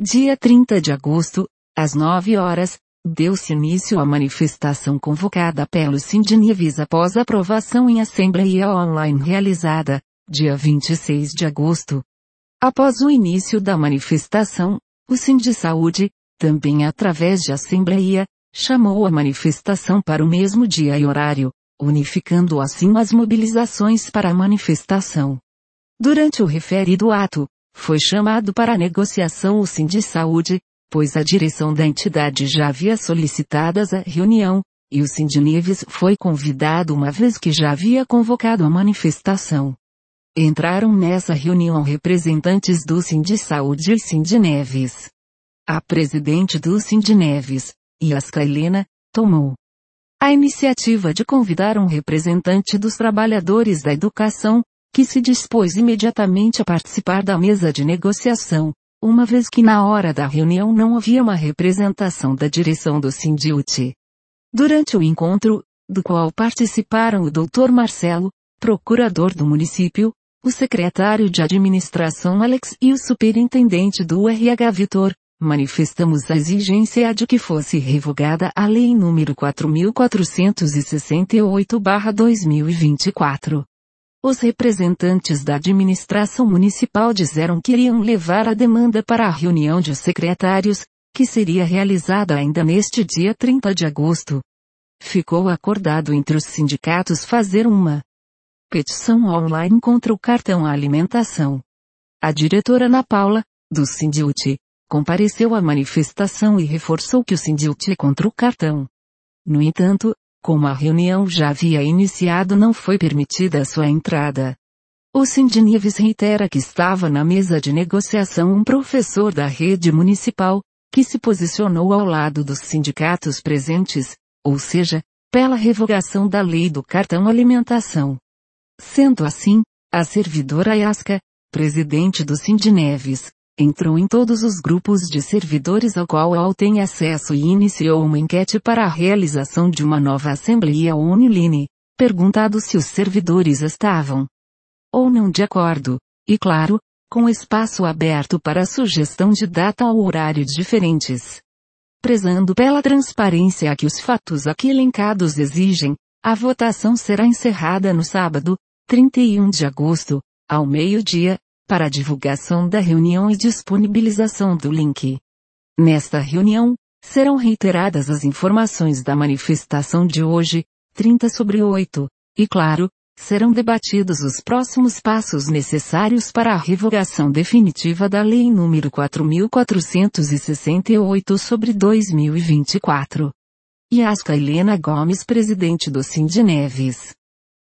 Dia 30 de agosto, às 9 horas, deu-se início à manifestação convocada pelo Sindneves após aprovação em assembleia online realizada, dia 26 de agosto. Após o início da manifestação, o Sindsaúde, também através de assembleia, chamou a manifestação para o mesmo dia e horário, unificando assim as mobilizações para a manifestação. Durante o referido ato, foi chamado para a negociação o Sindsaúde, pois a direção da entidade já havia solicitado a reunião, e o Sindneves foi convidado uma vez que já havia convocado a manifestação. Entraram nessa reunião representantes do Sindsaúde e Sindneves. A presidente do Sindneves, Yaska Helena, tomou a iniciativa de convidar um representante dos trabalhadores da educação, que se dispôs imediatamente a participar da mesa de negociação, uma vez que na hora da reunião não havia uma representação da direção do Sindut. Durante o encontro, do qual participaram o Dr. Marcelo, procurador do município, o secretário de administração Alex e o superintendente do RH Vitor, manifestamos a exigência de que fosse revogada a Lei nº 4.468/2024. Os representantes da administração municipal disseram que iriam levar a demanda para a reunião de secretários, que seria realizada ainda neste dia 30 de agosto. Ficou acordado entre os sindicatos fazer uma petição online contra o cartão alimentação. A diretora Ana Paula, do Sindut, compareceu à manifestação e reforçou que o Sindut é contra o cartão. No entanto, como a reunião já havia iniciado, não foi permitida a sua entrada. O Sindneves reitera que estava na mesa de negociação um professor da rede municipal, que se posicionou ao lado dos sindicatos presentes, ou seja, pela revogação da lei do cartão alimentação. Sendo assim, a servidora Yaska, presidente do Sindneves, entrou em todos os grupos de servidores ao qual tem acesso e iniciou uma enquete para a realização de uma nova assembleia online, perguntado se os servidores estavam ou não de acordo, e claro, com espaço aberto para sugestão de data ou horários diferentes. Prezando pela transparência a que os fatos aqui elencados exigem, a votação será encerrada no sábado, 31 de agosto, ao meio-dia, para a divulgação da reunião e disponibilização do link. Nesta reunião, serão reiteradas as informações da manifestação de hoje, 30/8, e claro, serão debatidos os próximos passos necessários para a revogação definitiva da Lei nº 4.468/2024. Yaska Helena Gomes, presidente do Sindneves.